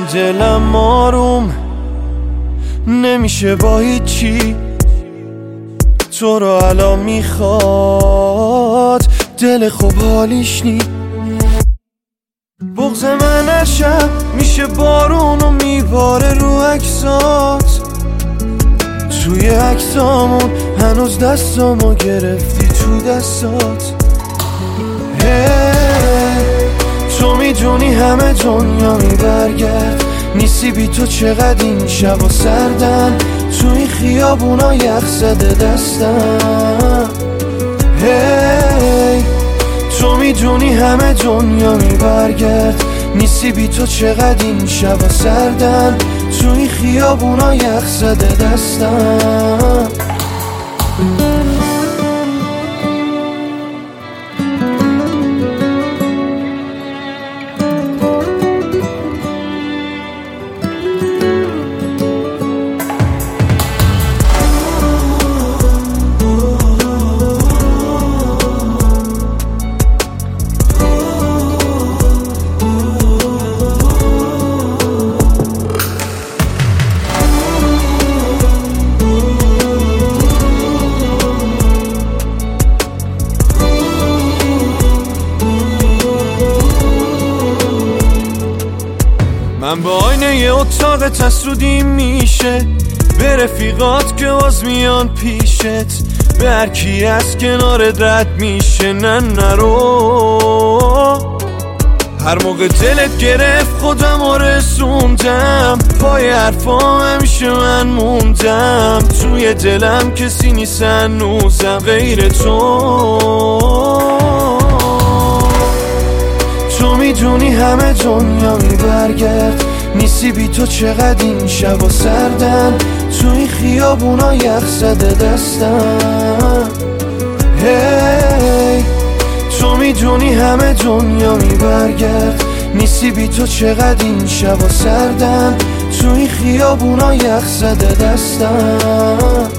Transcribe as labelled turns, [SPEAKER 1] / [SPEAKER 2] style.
[SPEAKER 1] دلم آروم نمیشه با هیچی، تو رو الان میخواد دل خوب حالیش نی. بغض من از شب میشه بارون و میباره رو عکسات، توی عکسامون هنوز دستامو گرفتی تو دستات. تو میدونی همه دنیا میبرگرد، نیستی بی تو چقدر این شبا سردن، تو این خیابونا یخ زده دستم. تو میدونی همه دنیا میبرگرد، نیستی بی تو چقدر این شبا سردن، تو این خیابونا یخ زده دستم. من با آینه یه اتاق تسودی میشه، به رفیقات که باز میان پیشت، به هر کی از کنارت رد میشه نه نرو. هر موقع دلت گرفت خودم رسوندم، پای حرفام همیشه من موندم، توی دلم کسی نیست هنوزم غیر تو. تو میدونی همه دنیا میبرگرد، نیستی بی تو چقدر این شبا سردن، تو این خیابونا یخ زده دستم. تو میدونی همه دنیا میبرگرد، نیستی بی تو چقدر این شبا سردن، تو این خیابونا یخ زده دستم.